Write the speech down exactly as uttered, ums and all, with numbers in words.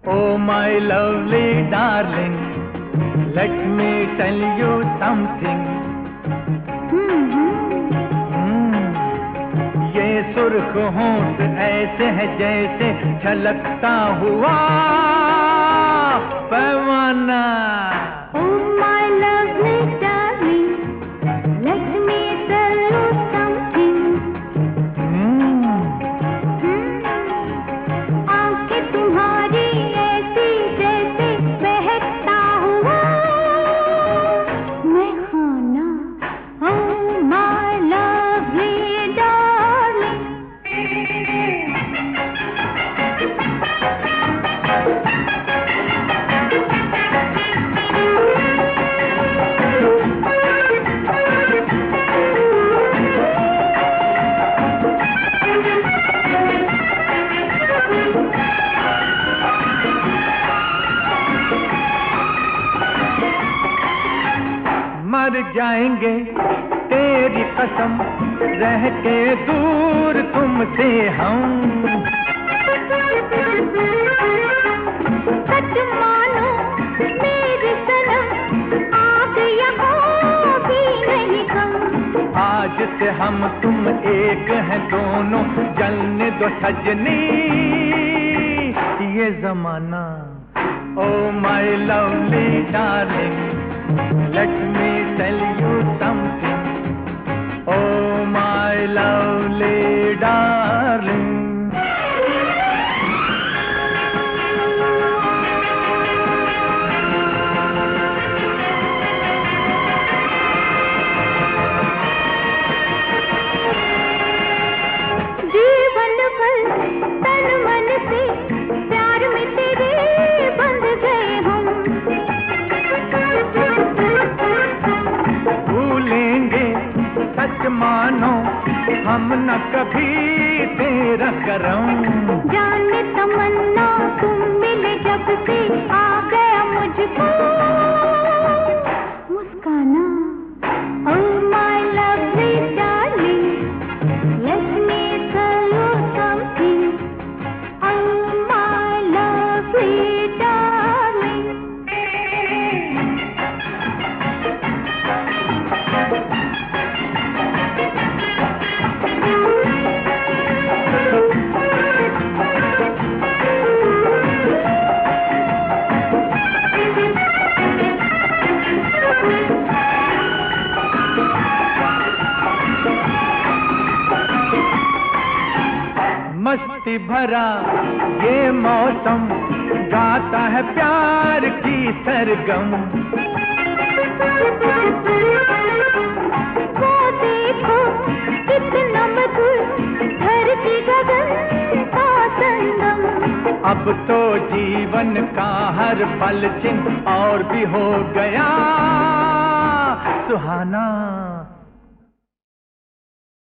Oh my lovely darling, let me tell you something. Hmm, ये सुर्ख होंठ ऐसे है जैसे छलकता हुआ पैमाना. Oh my lovely darling, let me tell you something. Hmm, आंखें तुम्हारी ऐसी जैसे बहकता हुआ मैं खाना. Oh my lovely darling. मर जाएंगे तेरी कसम रह के दूर तुमसे हम. सच मानो मेरे सनम आग यहाँ भी नहीं कम. आज से हम तुम एक हैं दोनों जलने दो सजनी ये जमाना. Oh my lovely darling, let me tell you something. Oh my lovely darling. जीवन भर तन मन से प्यार में तेरे बंध गए हम. भूलेंगे सच मानो हम न कभी तेरा करम. जाने तमन्ना तुम मिले जब से आ गया मुझको मुस्काना. Oh my lovely darling, let me tell you something. Oh my lovely darling. मस्ती भरा ये मौसम गाता है प्यार की सरगम. वो देखो कितना मधुर धरती गगन का संगम. अब तो जीवन का हर पल चिन्ह और भी हो गया सुहाना.